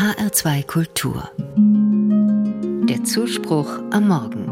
HR2 Kultur. Der Zuspruch am Morgen.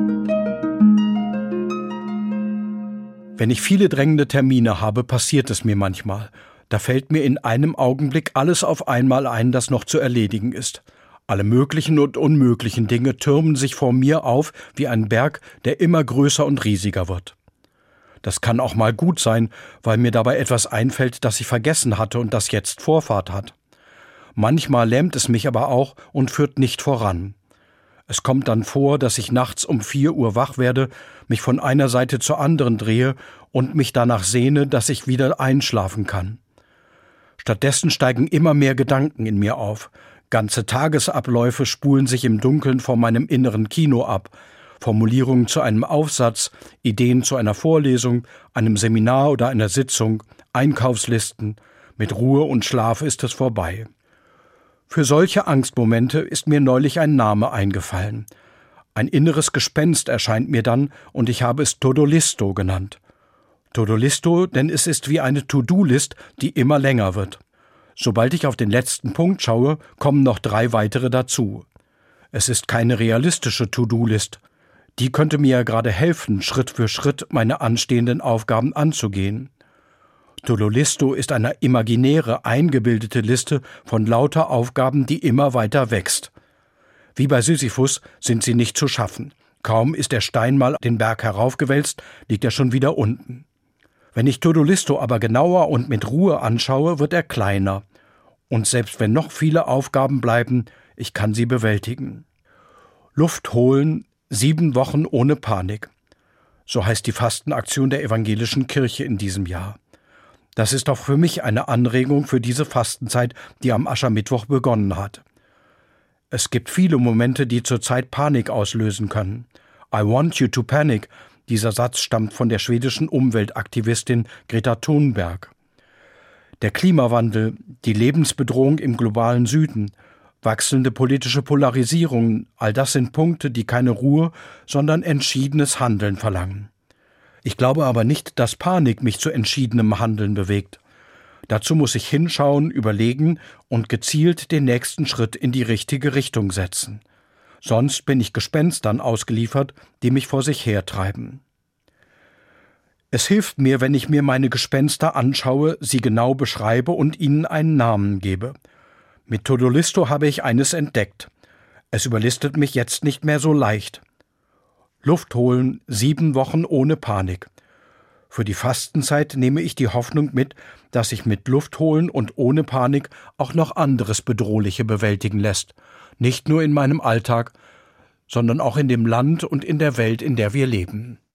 Wenn ich viele drängende Termine habe, passiert es mir manchmal. Da fällt mir in einem Augenblick alles auf einmal ein, das noch zu erledigen ist. Alle möglichen und unmöglichen Dinge türmen sich vor mir auf wie ein Berg, der immer größer und riesiger wird. Das kann auch mal gut sein, weil mir dabei etwas einfällt, das ich vergessen hatte und das jetzt Vorfahrt hat. Manchmal lähmt es mich aber auch und führt nicht voran. Es kommt dann vor, dass ich nachts um 4 Uhr wach werde, mich von einer Seite zur anderen drehe und mich danach sehne, dass ich wieder einschlafen kann. Stattdessen steigen immer mehr Gedanken in mir auf. Ganze Tagesabläufe spulen sich im Dunkeln vor meinem inneren Kino ab. Formulierungen zu einem Aufsatz, Ideen zu einer Vorlesung, einem Seminar oder einer Sitzung, Einkaufslisten. Mit Ruhe und Schlaf ist es vorbei. Für solche Angstmomente ist mir neulich ein Name eingefallen. Ein inneres Gespenst erscheint mir dann und ich habe es Todo-Listo genannt. Todo-Listo, denn es ist wie eine To-Do-List, die immer länger wird. Sobald ich auf den letzten Punkt schaue, kommen noch 3 weitere dazu. Es ist keine realistische To-Do-List. Die könnte mir ja gerade helfen, Schritt für Schritt meine anstehenden Aufgaben anzugehen. Todo-Listo ist eine imaginäre, eingebildete Liste von lauter Aufgaben, die immer weiter wächst. Wie bei Sisyphus sind sie nicht zu schaffen. Kaum ist der Stein mal den Berg heraufgewälzt, liegt er schon wieder unten. Wenn ich Todo-Listo aber genauer und mit Ruhe anschaue, wird er kleiner. Und selbst wenn noch viele Aufgaben bleiben, ich kann sie bewältigen. Luft holen, 7 Wochen ohne Panik. So heißt die Fastenaktion der evangelischen Kirche in diesem Jahr. Das ist auch für mich eine Anregung für diese Fastenzeit, die am Aschermittwoch begonnen hat. Es gibt viele Momente, die zurzeit Panik auslösen können. I want you to panic. Dieser Satz stammt von der schwedischen Umweltaktivistin Greta Thunberg. Der Klimawandel, die Lebensbedrohung im globalen Süden, wachsende politische Polarisierungen, all das sind Punkte, die keine Ruhe, sondern entschiedenes Handeln verlangen. Ich glaube aber nicht, dass Panik mich zu entschiedenem Handeln bewegt. Dazu muss ich hinschauen, überlegen und gezielt den nächsten Schritt in die richtige Richtung setzen. Sonst bin ich Gespenstern ausgeliefert, die mich vor sich hertreiben. Es hilft mir, wenn ich mir meine Gespenster anschaue, sie genau beschreibe und ihnen einen Namen gebe. Mit Todo-Listo habe ich eines entdeckt. Es überlistet mich jetzt nicht mehr so leicht. Luft holen, 7 Wochen ohne Panik. Für die Fastenzeit nehme ich die Hoffnung mit, dass sich mit Luft holen und ohne Panik auch noch anderes Bedrohliche bewältigen lässt. Nicht nur in meinem Alltag, sondern auch in dem Land und in der Welt, in der wir leben.